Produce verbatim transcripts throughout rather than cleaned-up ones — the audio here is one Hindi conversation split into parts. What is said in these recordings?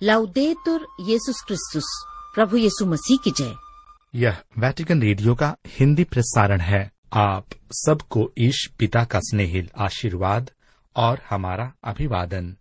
लाउदेतुर येसुस क्रिस्तुस, प्रभु यीशु मसीह की जय। यह वेटिकन रेडियो का हिंदी प्रसारण है। आप सबको ईश पिता का स्नेहिल आशीर्वाद और हमारा अभिवादन।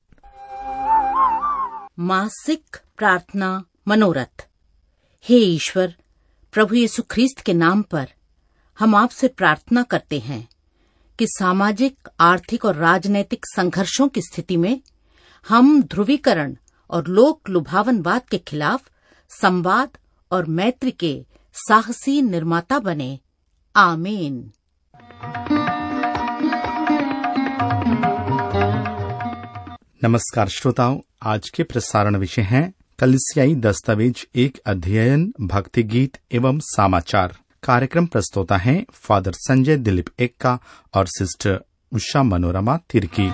मासिक प्रार्थना मनोरथ। हे ईश्वर, प्रभु यीशु ख्रीस्त के नाम पर हम आपसे प्रार्थना करते हैं कि सामाजिक, आर्थिक और राजनैतिक संघर्षों की स्थिति में हम ध्रुवीकरण और लोक लुभावनवाद के खिलाफ संवाद और मैत्री के साहसी निर्माता बने। आमीन। नमस्कार श्रोताओं, आज के प्रसारण विषय हैं कलीसियाई दस्तावेज, एक अध्ययन, भक्ति गीत एवं समाचार। कार्यक्रम प्रस्तोता हैं फादर संजय दिलीप एक्का और सिस्टर उषा मनोरमा तिर्की।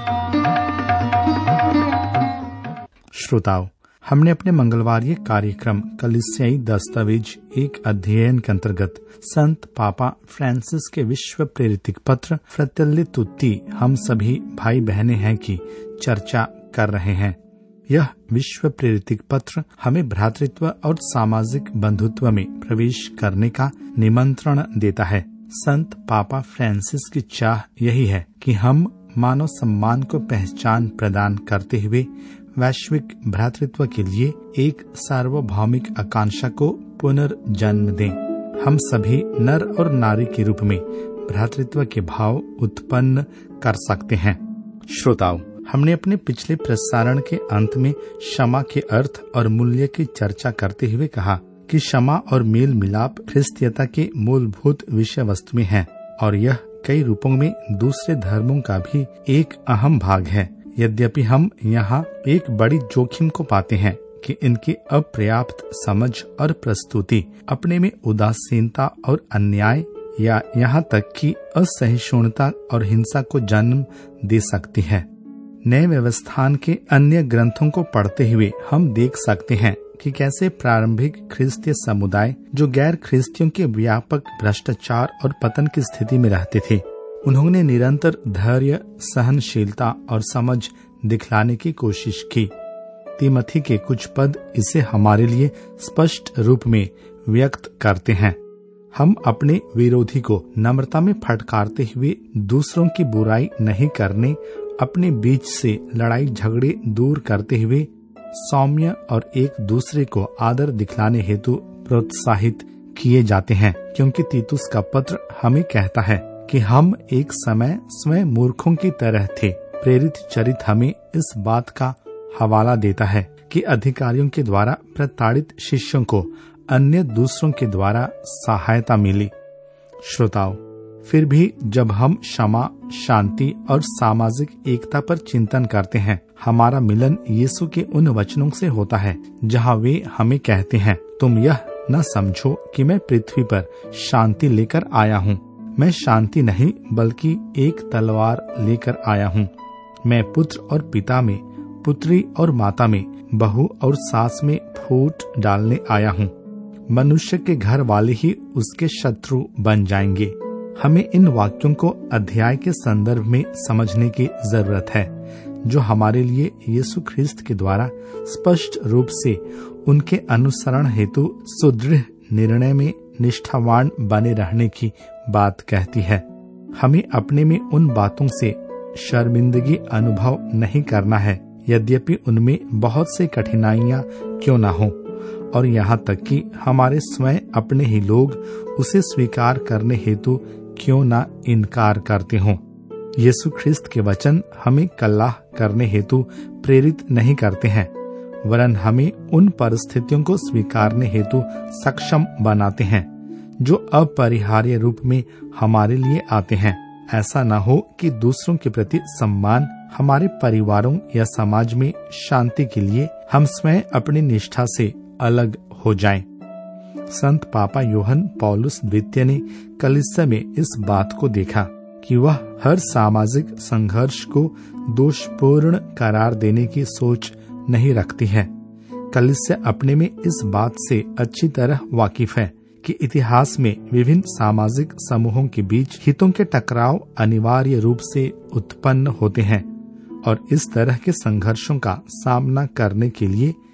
श्रोताओ, हमने अपने मंगलवारी कार्यक्रम कलीसियाई दस्तावेज एक अध्ययन के अंतर्गत संत पापा फ्रांसिस के विश्व प्रेरित पत्र फ्रैटेली तुत्ती, हम सभी भाई बहने हैं की चर्चा कर रहे हैं। यह विश्व प्रेरित पत्र हमें भ्रातृत्व और सामाजिक बंधुत्व में प्रवेश करने का निमंत्रण देता है। संत पापा फ्रांसिस की चाह यही है कि हम मानव सम्मान को पहचान प्रदान करते हुए वैश्विक भ्रातृत्व के लिए एक सार्वभौमिक आकांक्षा को पुनर्जन्म दें। हम सभी नर और नारी के रूप में भ्रातृत्व के भाव उत्पन्न कर सकते हैं। श्रोताओं, हमने अपने पिछले प्रसारण के अंत में क्षमा के अर्थ और मूल्य की चर्चा करते हुए कहा कि क्षमा और मेल मिलाप ख्रिस्तीयता के मूलभूत विषय वस्तु में है और यह कई रूपों में दूसरे धर्मों का भी एक अहम भाग है। यद्यपि हम यहाँ एक बड़ी जोखिम को पाते हैं कि इनकी अपर्याप्त समझ और प्रस्तुति अपने में उदासीनता और अन्याय या यहाँ तक कि असहिष्णुता और हिंसा को जन्म दे सकती है। नए व्यवस्थान के अन्य ग्रंथों को पढ़ते हुए हम देख सकते हैं कि कैसे प्रारंभिक ख्रिस्तीय समुदाय जो गैर ख्रिस्तियों के व्यापक भ्रष्टाचार और पतन की स्थिति में रहते थे, उन्होंने निरंतर धैर्य, सहनशीलता और समझ दिखलाने की कोशिश की। तीमथी के कुछ पद इसे हमारे लिए स्पष्ट रूप में व्यक्त करते हैं। हम अपने विरोधी को नम्रता में फटकारते हुए दूसरों की बुराई नहीं करने, अपने बीच से लड़ाई झगड़े दूर करते हुए सौम्य और एक दूसरे को आदर दिखलाने हेतु प्रोत्साहित किए जाते हैं, क्योंकि तीतुस का पत्र हमें कहता है कि हम एक समय स्वयं मूर्खों की तरह थे। प्रेरित चरित हमें इस बात का हवाला देता है कि अधिकारियों के द्वारा प्रताड़ित शिष्यों को अन्य दूसरों के द्वारा सहायता मिली। श्रोताओं, फिर भी जब हम क्षमा, शांति और सामाजिक एकता पर चिंतन करते हैं, हमारा मिलन यीशु के उन वचनों से होता है जहां वे हमें कहते हैं, तुम यह न समझो कि मैं पृथ्वी पर शांति लेकर आया हूँ। मैं शांति नहीं बल्कि एक तलवार लेकर आया हूँ। मैं पुत्र और पिता में, पुत्री और माता में, बहू और सास में फूट डालने आया हूँ। मनुष्य के घर वाले ही उसके शत्रु बन जाएंगे। हमें इन वाक्यों को अध्याय के संदर्भ में समझने की जरूरत है, जो हमारे लिए यीशु ख्रिस्त के द्वारा स्पष्ट रूप से उनके अनुसरण हेतु सुदृढ़ निर्णय में निष्ठावान बने रहने की बात कहती है। हमें अपने में उन बातों से शर्मिंदगी अनुभव नहीं करना है, यद्यपि उनमें बहुत से कठिनाइयां क्यों न हो, और यहाँ तक कि हमारे स्वयं अपने ही लोग उसे स्वीकार करने हेतु क्यों न इनकार करते हों। यीशु ख्रिस्त के वचन हमें कल्लाह करने हेतु प्रेरित नहीं करते हैं, वरन हमें उन परिस्थितियों को स्वीकारने हेतु सक्षम बनाते हैं जो अपरिहार्य रूप में हमारे लिए आते हैं। ऐसा न हो कि दूसरों के प्रति सम्मान, हमारे परिवारों या समाज में शांति के लिए हम स्वयं अपनी निष्ठा से अलग हो जाएं। संत पापा यूहन पौलुस द्वितीय ने कलीसिया में इस बात को देखा कि वह हर सामाजिक संघर्ष को दोषपूर्ण करार देने की सोच नहीं रखती है। कलीसिया अपने में इस बात से अच्छी तरह वाकिफ है कि इतिहास में विभिन्न सामाजिक समूहों के बीच हितों के टकराव अनिवार्य रूप से उत्पन्न होते हैं और इस तरह के संघर्षों का सामना करने के लिए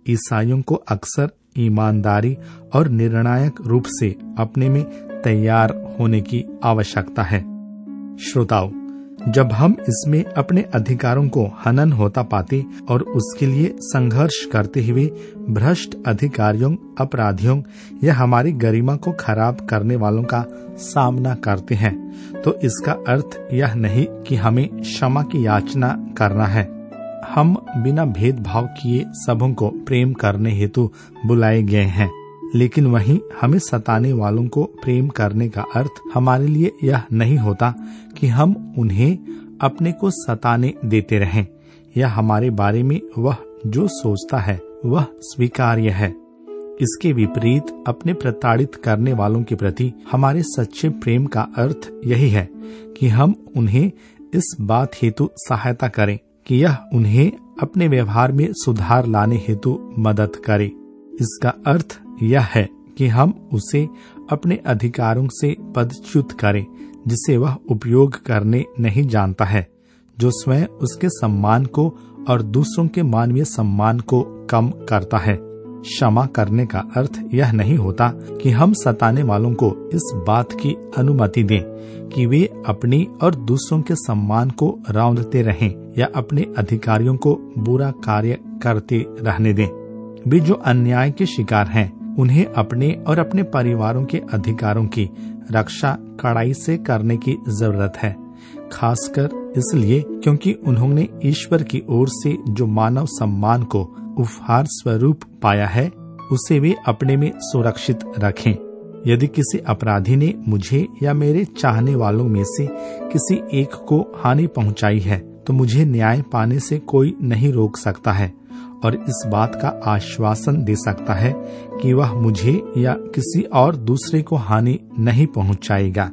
ईसाइयों को अक्सर ईमानदारी और निर्णायक रूप से अपने में तैयार होने की आवश्यकता है। श्रोताओं, जब हम इसमें अपने अधिकारों को हनन होता पाते और उसके लिए संघर्ष करते हुए भ्रष्ट अधिकारियों, अपराधियों या हमारी गरिमा को खराब करने वालों का सामना करते हैं, तो इसका अर्थ यह नहीं कि हमें क्षमा की याचना करना है। हम बिना भेदभाव किए सबों को प्रेम करने हेतु बुलाए गए हैं, लेकिन वहीं हमें सताने वालों को प्रेम करने का अर्थ हमारे लिए यह नहीं होता कि हम उन्हें अपने को सताने देते रहें या हमारे बारे में वह जो सोचता है वह स्वीकार्य है। इसके विपरीत अपने प्रताड़ित करने वालों के प्रति हमारे सच्चे प्रेम का अर्थ यही है कि हम उन्हें इस बात हेतु सहायता करें कि यह उन्हें अपने व्यवहार में सुधार लाने हेतु मदद करे। इसका अर्थ यह है कि हम उसे अपने अधिकारों से पदच्युत करें जिसे वह उपयोग करने नहीं जानता है, जो स्वयं उसके सम्मान को और दूसरों के मानवीय सम्मान को कम करता है। क्षमा करने का अर्थ यह नहीं होता कि हम सताने वालों को इस बात की अनुमति दें कि वे अपनी और दूसरों के सम्मान को रौंदते रहें या अपने अधिकारियों को बुरा कार्य करते रहने दें। वे जो अन्याय के शिकार हैं, उन्हें अपने और अपने परिवारों के अधिकारों की रक्षा कड़ाई से करने की जरूरत है, खासकर इसलिए क्योंकि उन्होंने ईश्वर की ओर से जो मानव सम्मान को उपहार स्वरूप पाया है, उसे वे अपने में सुरक्षित रखें। यदि किसी अपराधी ने मुझे या मेरे चाहने वालों में से किसी एक को हानि पहुंचाई है, तो मुझे न्याय पाने से कोई नहीं रोक सकता है और इस बात का आश्वासन दे सकता है कि वह मुझे या किसी और दूसरे को हानि नहीं पहुंचाएगा।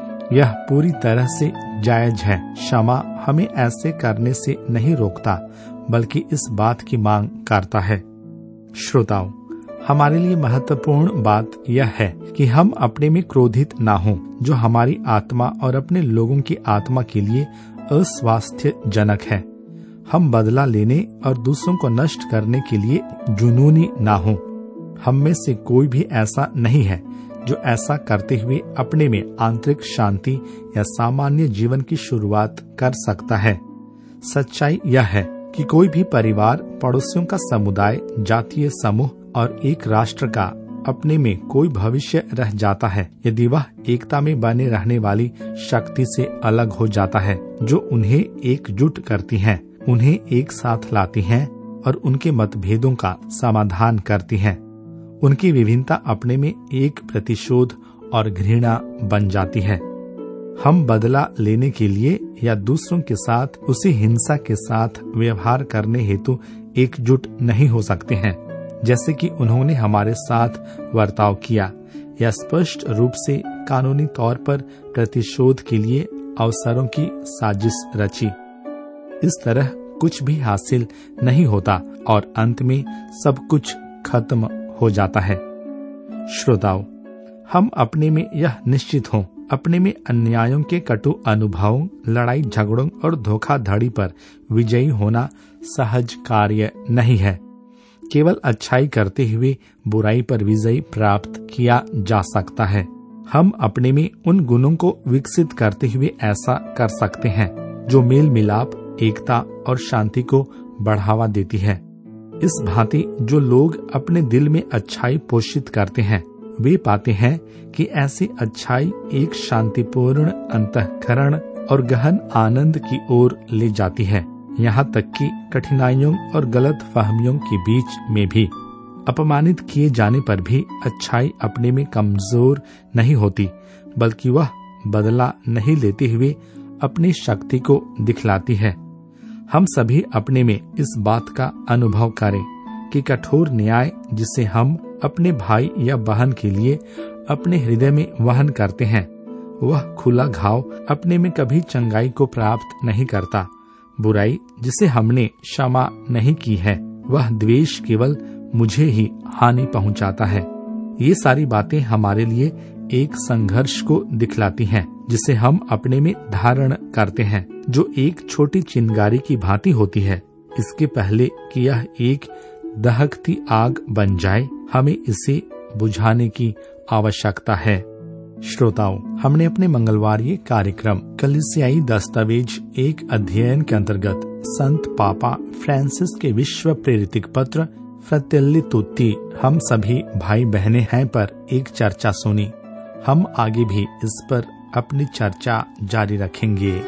यह पूरी तरह से जायज है। क्षमा हमें ऐसे करने से नहीं रोकता, बल्कि इस बात की मांग करता है। श्रोताओं, हमारे लिए महत्वपूर्ण बात यह है कि हम अपने में क्रोधित ना हों, जो हमारी आत्मा और अपने लोगों की आत्मा के लिए अस्वास्थ्यजनक है। हम बदला लेने और दूसरों को नष्ट करने के लिए जुनूनी ना हों। हम में से कोई भी ऐसा नहीं है जो ऐसा करते हुए अपने में आंतरिक शांति या सामान्य जीवन की शुरुआत कर सकता है। सच्चाई यह है कि कोई भी परिवार, पड़ोसियों का समुदाय, जातीय समूह और एक राष्ट्र का अपने में कोई भविष्य रह जाता है यदि वह एकता में बने रहने वाली शक्ति से अलग हो जाता है, जो उन्हें एकजुट करती है, उन्हें एक साथ लाती हैं और उनके मतभेदों का समाधान करती हैं। उनकी विभिन्नता अपने में एक प्रतिशोध और घृणा बन जाती है। हम बदला लेने के लिए या दूसरों के साथ उसी हिंसा के साथ व्यवहार करने हेतु एकजुट नहीं हो सकते हैं, जैसे कि उन्होंने हमारे साथ बर्ताव किया, या स्पष्ट रूप से कानूनी तौर पर प्रतिशोध के लिए अवसरों की साजिश रची। इस तरह कुछ भी हासिल नहीं होता और अंत में सब कुछ खत्म हो जाता है। श्रोताओं, हम अपने में यह निश्चित हों, अपने में अन्यायों के कटु अनुभवों, लड़ाई झगड़ों और धोखाधड़ी पर विजयी होना सहज कार्य नहीं है। केवल अच्छाई करते हुए बुराई पर विजय प्राप्त किया जा सकता है। हम अपने में उन गुणों को विकसित करते हुए ऐसा कर सकते हैं जो मेल मिलाप, एकता और शांति को बढ़ावा देती है। इस भांति जो लोग अपने दिल में अच्छाई पोषित करते हैं, वे पाते हैं कि ऐसी अच्छाई एक शांतिपूर्ण अंतःकरण और गहन आनंद की ओर ले जाती है, यहाँ तक कि कठिनाइयों और गलत फहमियों के बीच में भी। अपमानित किए जाने पर भी अच्छाई अपने में कमजोर नहीं होती, बल्कि वह बदला नहीं लेते हुए अपनी शक्ति को दिखलाती है। हम सभी अपने में इस बात का अनुभव करें कि कठोर न्याय जिसे हम अपने भाई या बहन के लिए अपने हृदय में वहन करते हैं, वह खुला घाव अपने में कभी चंगाई को प्राप्त नहीं करता। बुराई जिसे हमने क्षमा नहीं की है, वह द्वेष केवल मुझे ही हानि पहुंचाता है। ये सारी बातें हमारे लिए एक संघर्ष को दिखलाती हैं, जिसे हम अपने में धारण करते हैं, जो एक छोटी चिंगारी की भांति होती है। इसके पहले कि यह एक दहकती आग बन जाए, हमें इसे बुझाने की आवश्यकता है। श्रोताओं, हमने अपने मंगलवारी कार्यक्रम कलीसियाई दस्तावेज एक अध्ययन के अंतर्गत संत पापा फ्रांसिस के विश्व प्रेरित पत्र फ्रatelli tutti हम सभी भाई बहनें हैं पर एक चर्चा सुनी। हम आगे भी इस पर अपनी चर्चा जारी रखेंगे।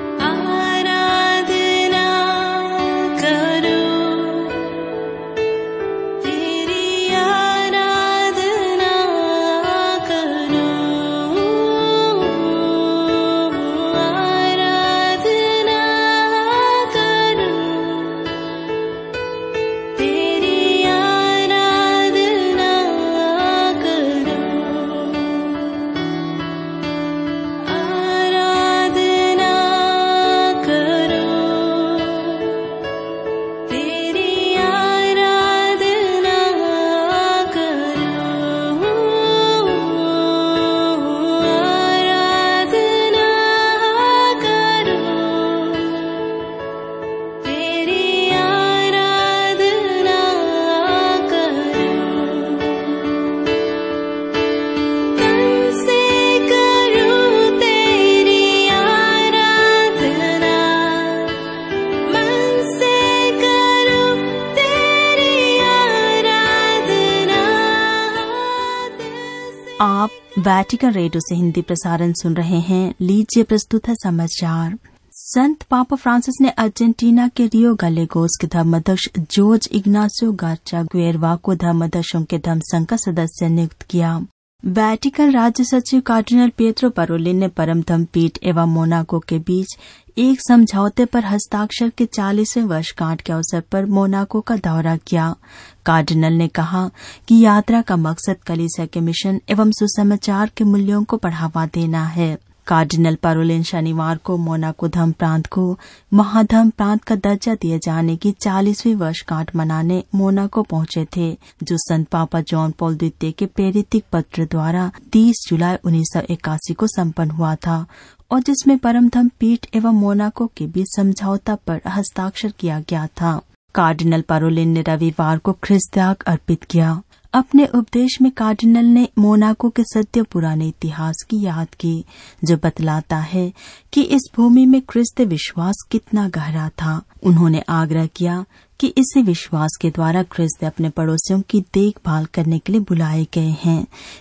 आप वैटिकन रेडियो से हिंदी प्रसारण सुन रहे हैं। लीजिए प्रस्तुत है समाचार। संत पापा फ्रांसिस ने अर्जेंटीना के रियो गलेगोस के धर्माध्यक्ष जॉर्ज इग्नासियो गार्चा गुएरवा को धर्माध्यक्षों के धर्म संघ का सदस्य नियुक्त किया। वैटिकन राज्य सचिव कार्डिनल पिएट्रो पारोलिन ने परम धर्म पीठ एवं मोनाको के बीच एक समझौते पर हस्ताक्षर के चालीसवें वर्षगांठ के अवसर पर मोनाको का दौरा किया। कार्डिनल ने कहा कि यात्रा का मकसद कलीसिया के मिशन एवं सुसमाचार के मूल्यों को बढ़ावा देना है। कार्डिनल पारोलिन शनिवार को मोनाको धर्म प्रांत को महाधर्म प्रांत का दर्जा दिए जाने की चालीसवीं वर्षगांठ मनाने मोनाको पहुंचे थे, जो संत पापा जॉन पॉल द्वितीय के प्रेरित पत्र द्वारा तीस जुलाई उन्नीस सौ इक्यासी को संपन्न हुआ था और जिसमें परम धर्म पीठ एवं मोनाको के बीच समझौता पर हस्ताक्षर किया गया था। कार्डिनल पारोलिन ने रविवार को ख्रिस्त त्याग अर्पित किया। अपने उपदेश में कार्डिनल ने मोनाको के सद्य पुराने इतिहास की याद की, जो बतलाता है कि इस भूमि में ख्रिस्त विश्वास कितना गहरा था। उन्होंने आग्रह किया कि इसी विश्वास के द्वारा ख्रिस्त अपने पड़ोसियों की देखभाल करने के लिए बुलाए गए हैं,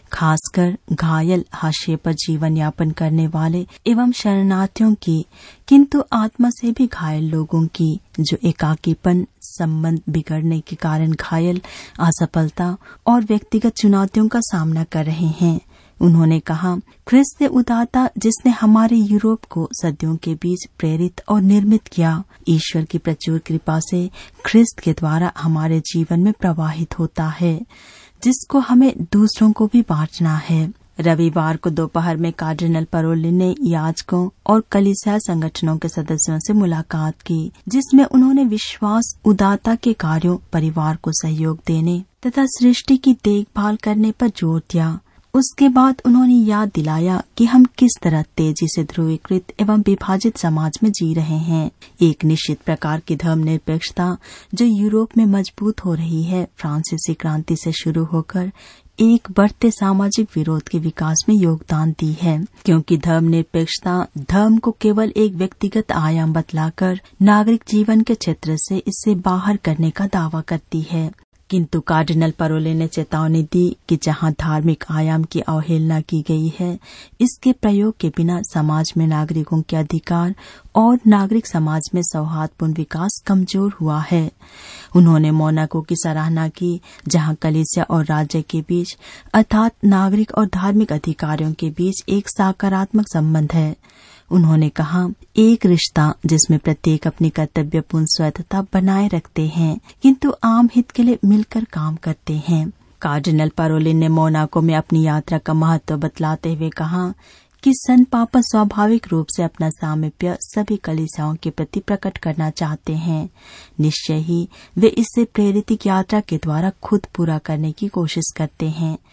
खासकर घायल, हाशिए पर जीवन यापन करने वाले एवं शरणार्थियों की, किंतु आत्मा से भी घायल लोगों की, जो एकाकीपन, संबंध बिगड़ने के कारण घायल, असफलता और व्यक्तिगत चुनौतियों का सामना कर रहे हैं। उन्होंने कहा, ख्रिस्त उदाता जिसने हमारे यूरोप को सदियों के बीच प्रेरित और निर्मित किया, ईश्वर की प्रचुर कृपा से ख्रिस्त के द्वारा हमारे जीवन में प्रवाहित होता है, जिसको हमें दूसरों को भी बांटना है। रविवार को दोपहर में कार्डिनल पारोलिन ने याजकों और कलीसिया संगठनों के सदस्यों से मुलाकात की, जिसमें उन्होंने विश्वास उदाता के कार्यों, परिवार को सहयोग देने तथा सृष्टि की देखभाल करने पर जोर दिया। उसके बाद उन्होंने याद दिलाया कि हम किस तरह तेजी से ध्रुवीकृत एवं विभाजित समाज में जी रहे हैं। एक निश्चित प्रकार की धर्मनिरपेक्षता जो यूरोप में मजबूत हो रही है, फ्रांसीसी क्रांति से शुरू होकर एक बढ़ते सामाजिक विरोध के विकास में योगदान दी है, क्योंकि धर्मनिरपेक्षता धर्म को केवल एक व्यक्तिगत आयाम बतलाकर नागरिक जीवन के क्षेत्र से इससे बाहर करने का दावा करती है। किंतु कार्डिनल पारोलिन ने चेतावनी दी कि जहां धार्मिक आयाम की अवहेलना की गई है, इसके प्रयोग के बिना समाज में नागरिकों के अधिकार और नागरिक समाज में सौहार्दपूर्ण विकास कमजोर हुआ है। उन्होंने मोनाको की सराहना की, जहां कलीसिया और राज्य के बीच अर्थात नागरिक और धार्मिक अधिकारियों के बीच एक सकारात्मक संबंध है। उन्होंने कहा, एक रिश्ता जिसमें प्रत्येक अपनी कर्तव्यपूर्ण स्वच्छता बनाए रखते हैं, किंतु आम हित के लिए मिलकर काम करते हैं। कार्डिनल पारोलिन ने मोनाको में अपनी यात्रा का महत्व बतलाते हुए कहा कि संत पापा स्वाभाविक रूप से अपना सामीप्य सभी कलीसियाओं के प्रति प्रकट करना चाहते हैं। निश्चय ही वे इससे प्रेरित यात्रा के द्वारा खुद पूरा करने की कोशिश करते हैं,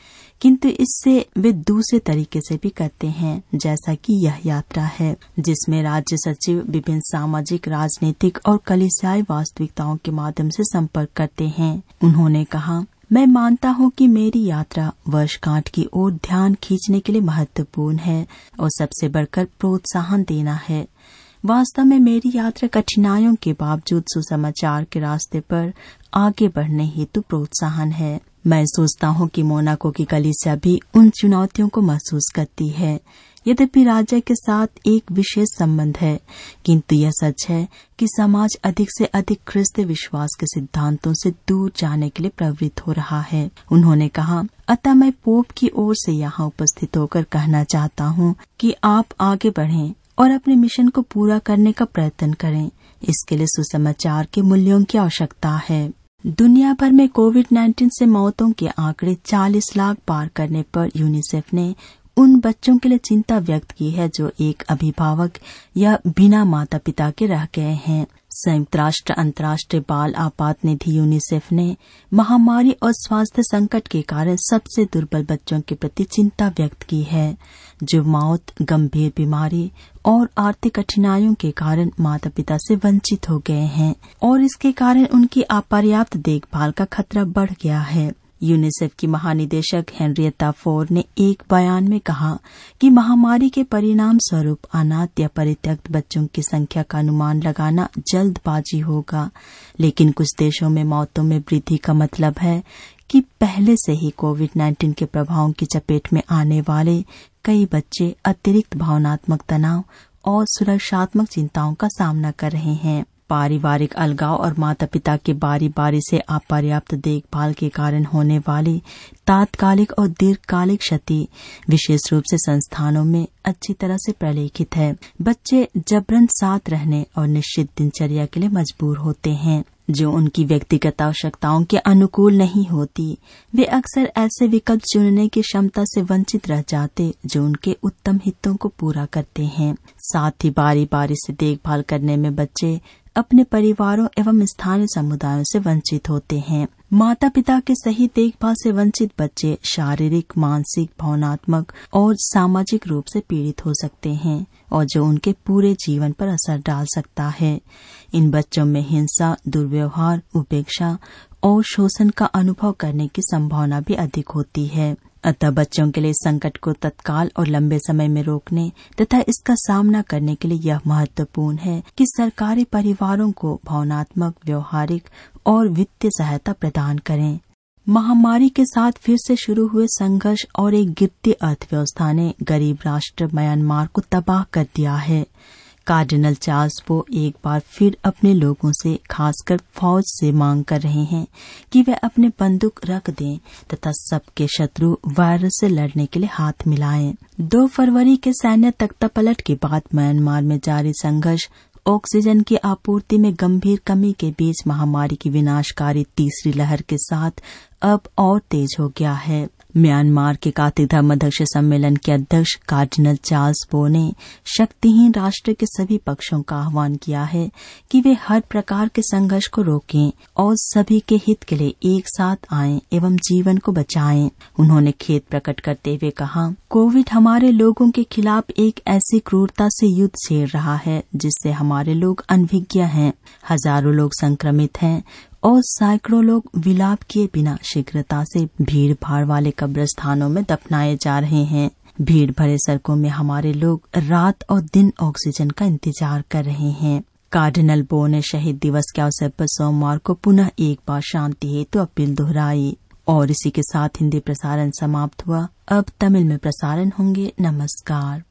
किंतु इससे वे दूसरे तरीके से भी करते हैं, जैसा कि यह यात्रा है जिसमें राज्य सचिव विभिन्न सामाजिक, राजनीतिक और कलीसियाई वास्तविकताओं के माध्यम से संपर्क करते हैं। उन्होंने कहा, मैं मानता हूँ कि मेरी यात्रा वर्षगांठ की ओर ध्यान खींचने के लिए महत्वपूर्ण है और सबसे बढ़कर प्रोत्साहन देना है। वास्तव में मेरी यात्रा कठिनाइयों के बावजूद सुसमाचार के रास्ते पर आगे बढ़ने हेतु प्रोत्साहन है। मैं सोचता हूँ कि मोनाको की कलीसिया भी उन चुनौतियों को महसूस करती है। यद्यपि राज्य के साथ एक विशेष संबंध है, किंतु यह सच है कि समाज अधिक से अधिक ख्रिस्तीय विश्वास के सिद्धांतों से दूर जाने के लिए प्रवृत्त हो रहा है। उन्होंने कहा, अतः मैं पोप की ओर से यहाँ उपस्थित होकर कहना चाहता हूँ कि आप आगे बढ़ें और अपने मिशन को पूरा करने का प्रयत्न करें। इसके लिए सुसमाचार के मूल्यों की आवश्यकता है। दुनिया भर में कोविड नाइन्टीन से मौतों के आंकड़े चालीस लाख पार करने पर यूनिसेफ ने उन बच्चों के लिए चिंता व्यक्त की है जो एक अभिभावक या बिना माता पिता के रह गए हैं। संयुक्त राष्ट्र अंतर्राष्ट्रीय बाल आपात निधि यूनिसेफ ने महामारी और स्वास्थ्य संकट के कारण सबसे दुर्बल बच्चों के प्रति चिंता व्यक्त की है, जो मौत, गंभीर बीमारी और आर्थिक कठिनाइयों के कारण माता पिता से वंचित हो गए हैं और इसके कारण उनकी अपर्याप्त देखभाल का खतरा बढ़ गया है। यूनिसेफ की महानिदेशक हेनरियता फोर ने एक बयान में कहा कि महामारी के परिणाम स्वरूप अनाथ या परित्यक्त बच्चों की संख्या का अनुमान लगाना जल्दबाजी होगा, लेकिन कुछ देशों में मौतों में वृद्धि का मतलब है कि पहले से ही कोविड नाइन्टीन के प्रभावों की चपेट में आने वाले कई बच्चे अतिरिक्त भावनात्मक तनाव और सुरक्षात्मक चिंताओं का सामना कर रहे हैं। पारिवारिक अलगाव और माता पिता के बारी बारी से अपर्याप्त देखभाल के कारण होने वाली तात्कालिक और दीर्घकालिक क्षति विशेष रूप से संस्थानों में अच्छी तरह से प्रलेखित है। बच्चे जबरन साथ रहने और निश्चित दिनचर्या के लिए मजबूर होते हैं जो उनकी व्यक्तिगत आवश्यकताओं के अनुकूल नहीं होती। वे अक्सर ऐसे विकल्प चुनने की क्षमता से वंचित रह जाते जो उनके उत्तम हितों को पूरा करते हैं। साथ ही बारी बारी से देखभाल करने में बच्चे अपने परिवारों एवं स्थानीय समुदायों से वंचित होते हैं। माता पिता के सही देखभाल से वंचित बच्चे शारीरिक, मानसिक, भावनात्मक और सामाजिक रूप से पीड़ित हो सकते हैं और जो उनके पूरे जीवन पर असर डाल सकता है। इन बच्चों में हिंसा, दुर्व्यवहार, उपेक्षा और शोषण का अनुभव करने की संभावना भी अधिक होती है। अतः बच्चों के लिए संकट को तत्काल और लंबे समय में रोकने तथा इसका सामना करने के लिए यह महत्वपूर्ण है कि सरकारी परिवारों को भावनात्मक, व्यवहारिक और वित्तीय सहायता प्रदान करें। महामारी के साथ फिर से शुरू हुए संघर्ष और एक गिरती अर्थव्यवस्था ने गरीब राष्ट्र म्यांमार को तबाह कर दिया है। कार्डिनल चार्ल्स पो एक बार फिर अपने लोगों से, खासकर फौज से मांग कर रहे हैं कि वे अपने बंदूक रख दें तथा सबके शत्रु वायरस से लड़ने के लिए हाथ मिलाएं। दो फरवरी के सैन्य तख्तापलट के बाद म्यांमार में जारी संघर्ष ऑक्सीजन की आपूर्ति में गंभीर कमी के बीच महामारी की विनाशकारी तीसरी लहर के साथ अब और तेज हो गया है। म्यांमार के कातिक धर्माध्यक्ष सम्मेलन के अध्यक्ष कार्डिनल चार्ल्स पो ने शक्तिहीन राष्ट्र के सभी पक्षों का आह्वान किया है कि वे हर प्रकार के संघर्ष को रोकें और सभी के हित के लिए एक साथ आएं एवं जीवन को बचाएं। उन्होंने खेद प्रकट करते हुए कहा, कोविड हमारे लोगों के खिलाफ एक ऐसी क्रूरता से युद्ध छेड़ रहा है जिससे हमारे लोग अनभिज्ञ हैं। हजारों लोग संक्रमित हैं और सैकड़ों लोग विलाप किए बिना शीघ्रता से भीड़ भाड़ वाले कब्रिस्तानों में दफनाए जा रहे हैं। भीड़ भरे सड़कों में हमारे लोग रात और दिन ऑक्सीजन का इंतजार कर रहे हैं। कार्डिनल पो ने शहीद दिवस के अवसर पर सोमवार को पुनः एक बार शांति हेतु अपील दोहराई। और इसी के साथ हिंदी प्रसारण समाप्त हुआ। अब तमिल में प्रसारण होंगे। नमस्कार।